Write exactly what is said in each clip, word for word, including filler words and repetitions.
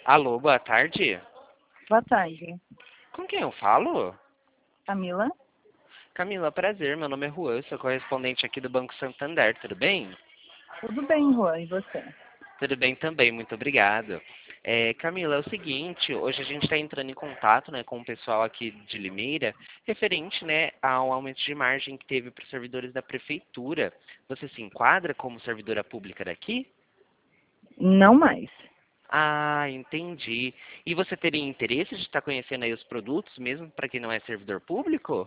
Alô, boa tarde. Boa tarde. Com quem eu falo? Camila? Camila, prazer. Meu nome é Juan, sou correspondente aqui do Banco Santander, tudo bem? Tudo bem, Juan, e você? Tudo bem também, muito obrigado. É, Camila, é o seguinte, hoje a gente está entrando em contato, né, com o pessoal aqui de Limeira, referente, né, ao aumento de margem que teve para os servidores da prefeitura. Você se enquadra como servidora pública daqui? Não mais. Ah, entendi. E você teria interesse de estar conhecendo aí os produtos, mesmo para quem não é servidor público?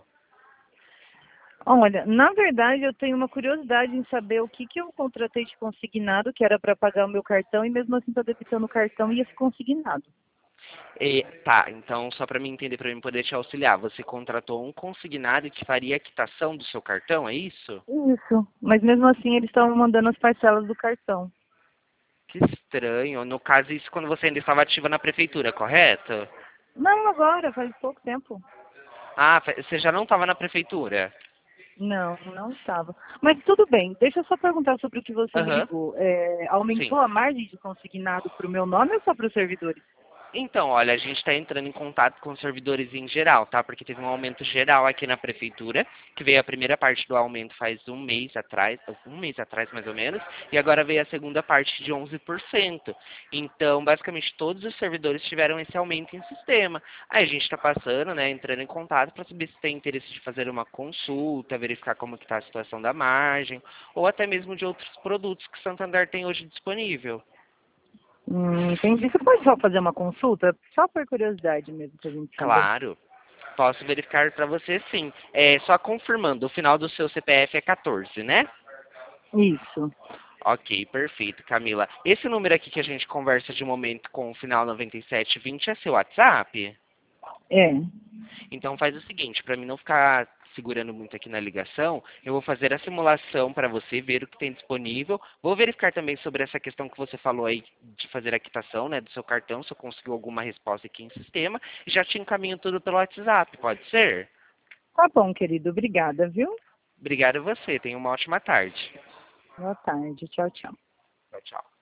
Olha, na verdade eu tenho uma curiosidade em saber o que, que eu contratei de consignado, que era para pagar o meu cartão, e mesmo assim estou debitando o cartão e esse consignado. E, tá, então só para mim entender, para mim poder te auxiliar, você contratou um consignado que faria a quitação do seu cartão, é isso? Isso, mas mesmo assim eles estavam mandando as parcelas do cartão. Que estranho. No caso, isso quando você ainda estava ativa na prefeitura, correto? Não, agora, faz pouco tempo. Ah, fa- você já não estava na prefeitura? Não, não estava. Mas tudo bem, deixa eu só perguntar sobre o que você me Aham, ligou. É, sim. aumentou a margem de consignado para o meu nome ou só para os servidores? Então, olha, a gente está entrando em contato com os servidores em geral, tá? Porque teve um aumento geral aqui na prefeitura, que veio a primeira parte do aumento faz um mês atrás, um mês atrás mais ou menos, e agora veio a segunda parte de onze por cento. Então, basicamente, todos os servidores tiveram esse aumento em sistema. Aí a gente está passando, né, entrando em contato para saber se tem interesse de fazer uma consulta, verificar como que está a situação da margem, ou até mesmo de outros produtos que Santander tem hoje disponível. Hum, entendi. Você pode só fazer uma consulta? Só por curiosidade mesmo, pra gente saber. Claro. Posso verificar para você sim. É, só confirmando, o final do seu C P F é quatorze, né? Isso. Ok, perfeito, Camila. Esse número aqui que a gente conversa de momento com o final noventa e sete vinte é seu WhatsApp? É. Então faz o seguinte, para mim não ficar segurando muito aqui na ligação, eu vou fazer a simulação para você ver o que tem disponível. Vou verificar também sobre essa questão que você falou aí de fazer a quitação, né, do seu cartão, se eu conseguiu alguma resposta aqui em sistema, e já te encaminho tudo pelo WhatsApp, pode ser? Tá bom, querido. Obrigada, viu? Obrigado a você. Tenha uma ótima tarde. Boa tarde. Tchau, tchau. Tchau, tchau.